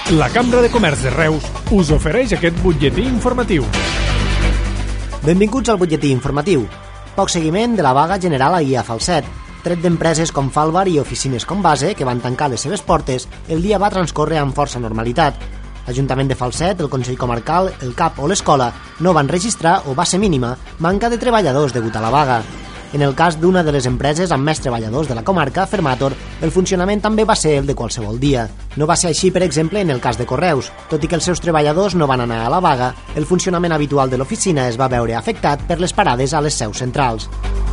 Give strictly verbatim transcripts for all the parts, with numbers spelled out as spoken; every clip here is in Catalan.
La Cambra de Comerç de Reus us ofereix aquest butlletí informatiu. Benvinguts al butlletí informatiu. Poc seguiment de la vaga general ahir a Falset. Tret d'empreses com Falvar i oficines com Base, que van tancar les seves portes, el dia va transcórrer amb força normalitat. L'Ajuntament de Falset, el Consell Comarcal, el C A P o l'Escola no van registrar, o va ser mínima, manca de treballadors degut a la vaga. En el cas d'una de les empreses amb més treballadors de la comarca, Fermator, el funcionament també va ser el de qualsevol dia. No va ser així, per exemple, en el cas de Correus. Tot i que els seus treballadors no van anar a la vaga, el funcionament habitual de l'oficina es va veure afectat per les parades a les seus centrals.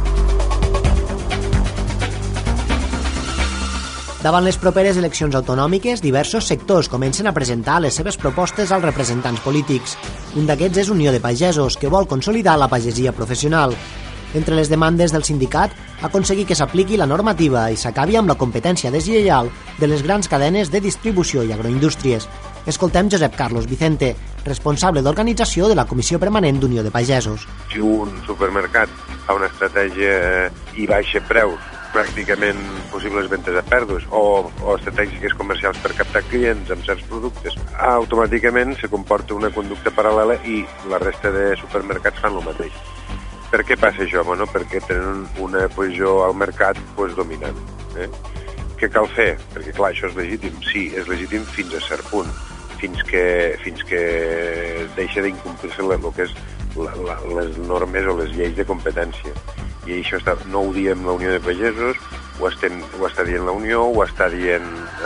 Davant les properes eleccions autonòmiques, diversos sectors comencen a presentar les seves propostes als representants polítics. Un d'aquests és Unió de Pagesos, que vol consolidar la pagesia professional. Entre les demandes del sindicat, aconseguir que s'apliqui la normativa i s'acabi amb la competència deslleial de les grans cadenes de distribució i agroindústries. Escoltem Josep Carlos Vicente, responsable d'organització de la Comissió Permanent d'Unió de Pagesos. Si un supermercat fa una estratègia i baixa preus, pràcticament possibles ventes a pèrdues o, o estratègies comercials per captar clients amb certs productes, automàticament se comporta una conducta paral·lela i la resta de supermercats fan el mateix. Per què passa això? Bueno, perquè tenen una posició al mercat pues, dominant. Eh? Què cal fer? Perquè, clar, això és legítim. Sí, és legítim fins a cert punt, fins que, fins que deixa d'incomplir-se el que és la, la, les normes o les lleis de competència. I això està, no ho diem la Unió de Pagesos, ho, estem, ho està dient la Unió, ho està dient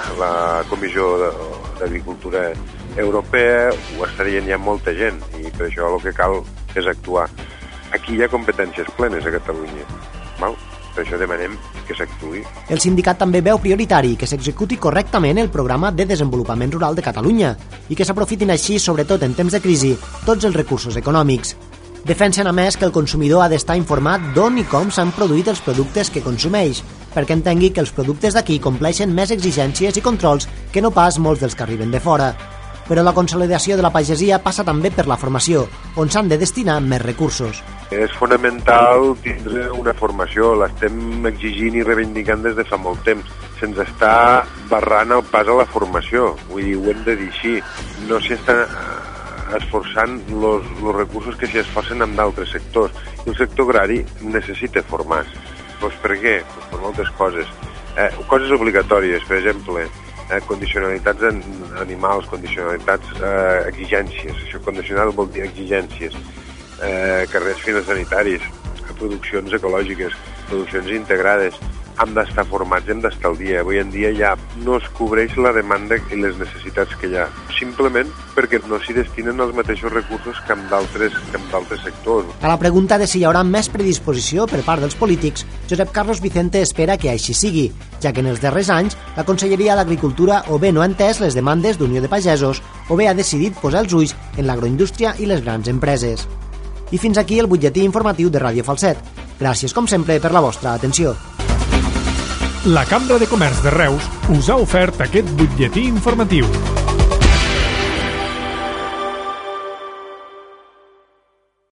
la Comissió d'Agricultura Europea, ho està dient ja molta gent, i per això el que cal és actuar. Aquí hi ha competències plenes a Catalunya, val? Per això demanem que s'actuï. El sindicat també veu prioritari que s'executi correctament el programa de desenvolupament rural de Catalunya i que s'aprofitin així, sobretot en temps de crisi, tots els recursos econòmics. Defensen a més que el consumidor ha d'estar informat d'on i com s'han produït els productes que consumeix, perquè entengui que els productes d'aquí compleixen més exigències i controls que no pas molts dels que arriben de fora. Però la consolidació de la pagesia passa també per la formació, on s'han de destinar més recursos. És fonamental tindre una formació, l'estem exigint i reivindicant des de fa molt temps. Se'ns està barrant el pas a la formació, vull dir, ho hem de dir així. No s'hi està esforçant els recursos que s'hi esforcen en d'altres sectors. I el sector agrari necessita formar-se. Doncs per què? Doncs per moltes coses. Eh, coses obligatòries, per exemple, Eh, condicionalitats en animals, condicionalitats, eh, exigències. Això condicional vol dir exigències, eh, carrers fitosanitaris, produccions ecològiques, produccions integrades. Hem d'estar formats, hem d'estar al dia. Avui en dia ja no es cobreix la demanda i les necessitats que hi ha, simplement perquè no s'hi destinen els mateixos recursos que amb d'altres que amb d'altres sectors. A la pregunta de si hi haurà més predisposició per part dels polítics, Josep Carlos Vicente espera que així sigui, ja que en els darrers anys la Conselleria d'Agricultura o bé no ha entès les demandes d'Unió de Pagesos o bé ha decidit posar els ulls en l'agroindústria i les grans empreses. I fins aquí el butlletí informatiu de Ràdio Falset. Gràcies, com sempre, per la vostra atenció. La Cambra de Comerç de Reus us ha ofert aquest butlletí informatiu.